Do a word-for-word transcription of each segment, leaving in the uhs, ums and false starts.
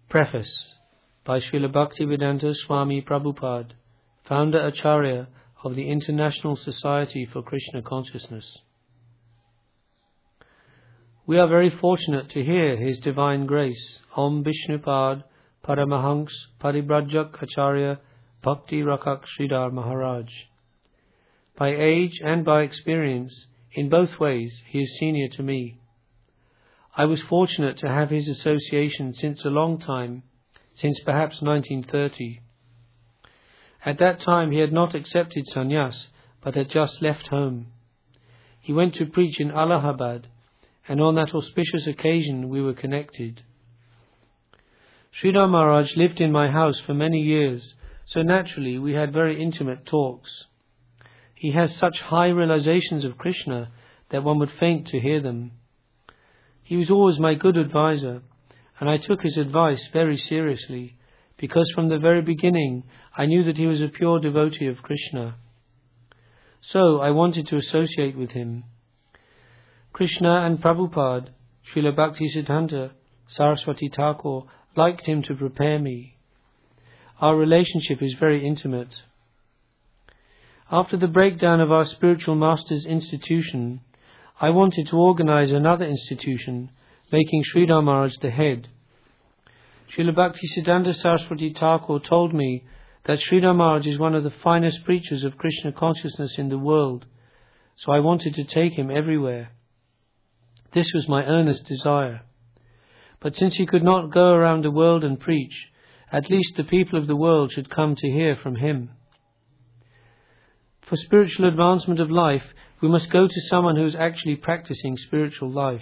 Preface by Srila Bhaktivedanta Swami Prabhupada, Founder Acharya of the International Society for Krishna Consciousness. We are very fortunate to hear His Divine Grace, Om Vishnupad Paramahansa Paribrajak Acharya Bhakti Rakak Sridhar Maharaj. By age and by experience, in both ways, he is senior to me. I was fortunate to have his association since a long time, since perhaps nineteen thirty. At that time he had not accepted sannyas, but had just left home. He went to preach in Allahabad, and on that auspicious occasion we were connected. Sridhar Maharaj lived in my house for many years, so naturally we had very intimate talks. He has such high realizations of Krishna that one would faint to hear them. He was always my good advisor, and I took his advice very seriously, because from the very beginning I knew that he was a pure devotee of Krishna. So I wanted to associate with him. Krishna and Prabhupada, Srila Bhaktisiddhanta Saraswati Thakur, liked him to prepare me. Our relationship is very intimate. After the breakdown of our spiritual master's institution, I wanted to organize another institution, making Sridhar Maharaj the head. Srila Bhaktisiddhanta Saraswati Thakur told me that Sridhar Maharaj is one of the finest preachers of Krishna consciousness in the world, so I wanted to take him everywhere. This was my earnest desire. But since he could not go around the world and preach, at least the people of the world should come to hear from him. For spiritual advancement of life, we must go to someone who is actually practicing spiritual life.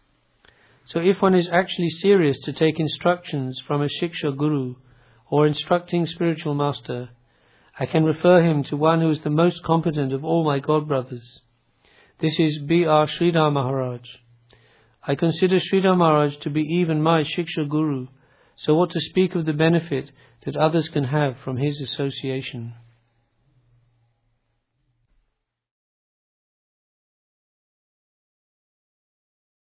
So if one is actually serious to take instructions from a Shiksha Guru or instructing spiritual master, I can refer him to one who is the most competent of all my godbrothers. This is B R Sridhar Maharaj. I consider Sridhar Maharaj to be even my Shiksha Guru, so what to speak of the benefit that others can have from his association.